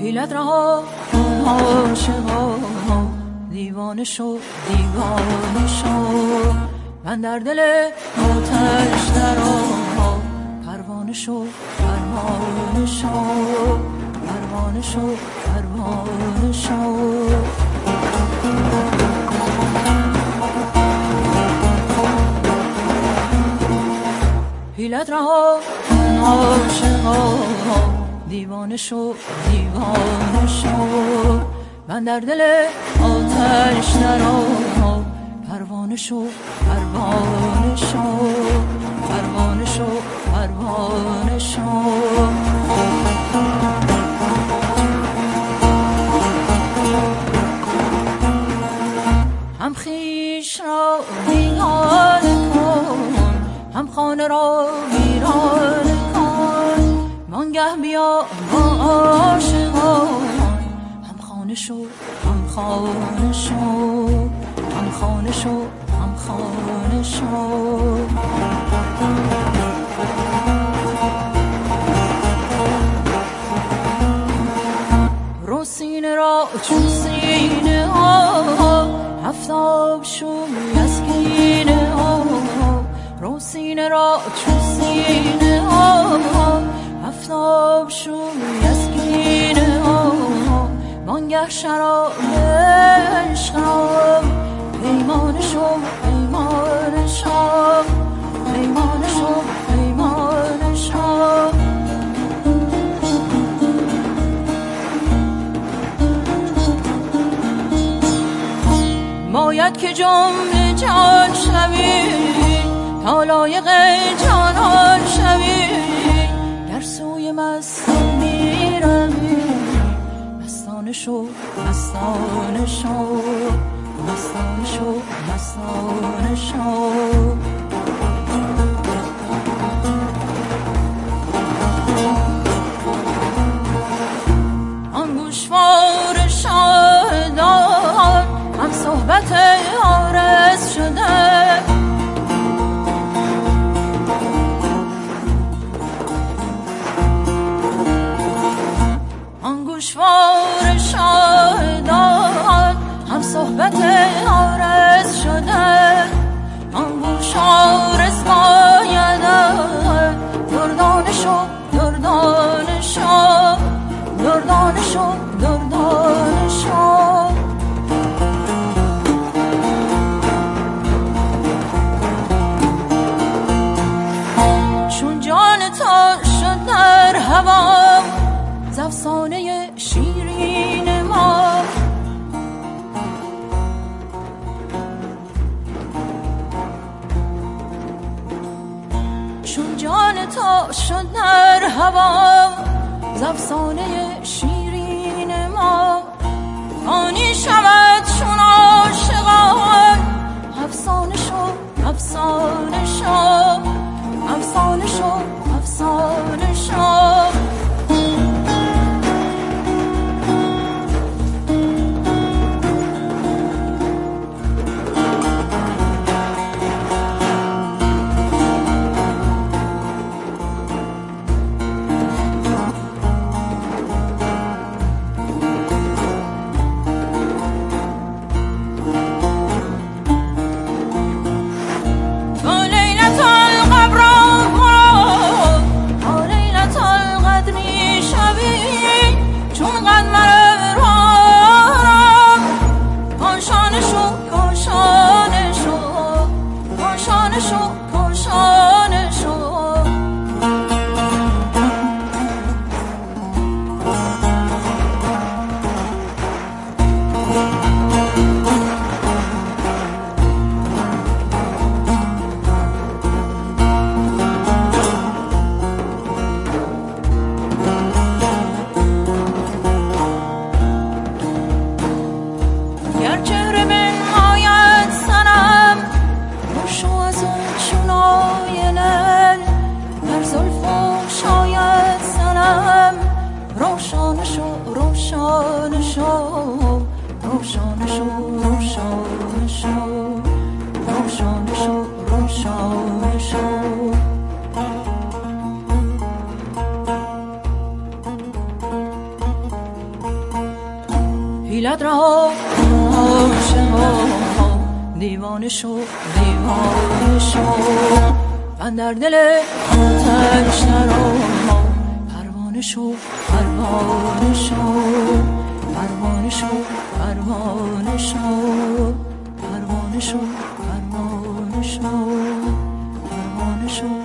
حیلت رها کن عاشقا، دیوانه شو دیوانه شو، من در دل آتش درآ، پروانه شو پروانه شو، پروانه شو پروانه شو. حیلت رها کن عاشقا، دیوانه شو دیوانه شو، من در دل آتش درآ، پروانه شو پروانه شو، پروانه شو پروانه شو. هم خویش را بیگانه کن، هم خانه را ویرانه کن، وانگه بیا با عاشقان، هم خانه شو هم خانه شو، هم خانه شو هم خانه شو. رو سینه را چون سینه ها، هفتاب شوی از کینه ها، رو سینه را چون سینه ها، هفتاب شوی از کینه ها، وانگه شراب عشقم، پیمانه شو پیمانه شو، پیمانه شو پیمانه شو. باید که جمله جان شوی، تا لایق جانان شوی، در سوی مستان میروی، مستانه شو مستانه شو، مستانه شو مستانه شو. آن گوشوار شادان هم صحبت عارض شده، آن گوشوار شادان هم صحبت عارض شده، آن گوش عارض باید دردانه شو دردانه شو، دردانه شو دردانه شو. چون جان تا شد در هوا، ز افسانه شیرین ما، چون جان تا شد در هوا، ز افسانه شیرین ما، فانی شود چون عاشقان، افسانه شو افسانه شو، افسانه شو افسانه شو. حیلت را عاشقا دیوانه شو دیوانه شو من در دل آتش درآ پروانه شو پروانه شو پروانه شو پروانه شو پروانه شو پروانه شو پروانه شو